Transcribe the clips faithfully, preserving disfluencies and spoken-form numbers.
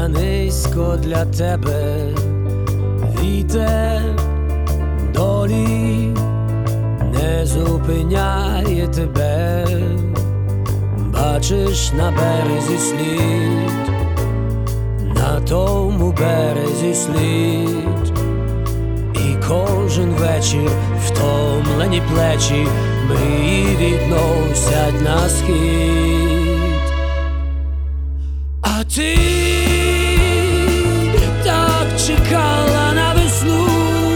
низько для тебе, вітер долі не зупиняє тебе, бачиш на березі слід, на тому березі слід, і кожен вечір втомлені плечі мрії відносять на схід. А ти так чекала на весну,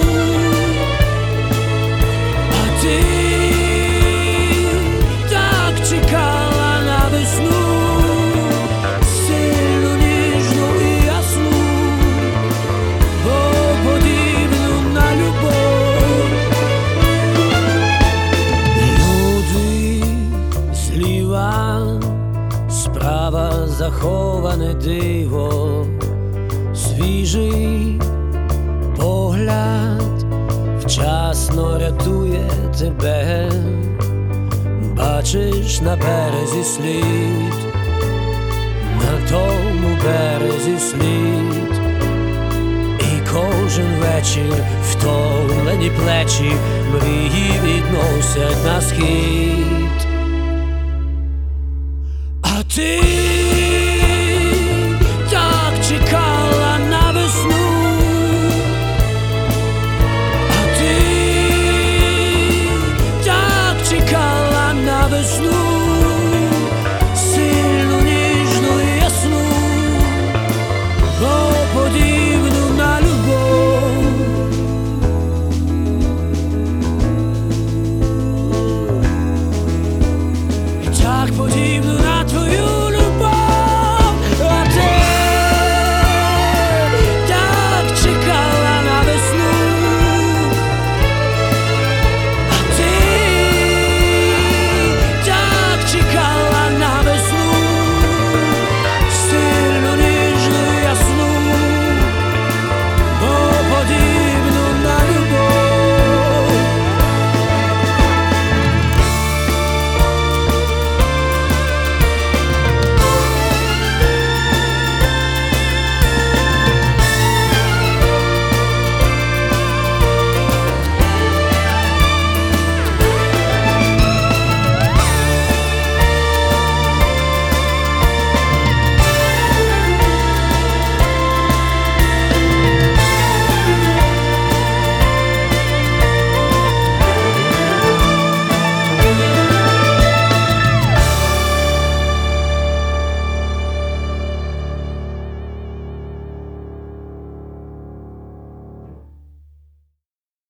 а ти так чекала на весну, сильну, ніжну і ясну, бо подібну на любов. Люди зліва, справа заховане диво, свіжий погляд вчасно рятує тебе, бачиш на березі слід, на тому березі слід, і кожен вечір втомлені плечі мрії відносять на схід. А ти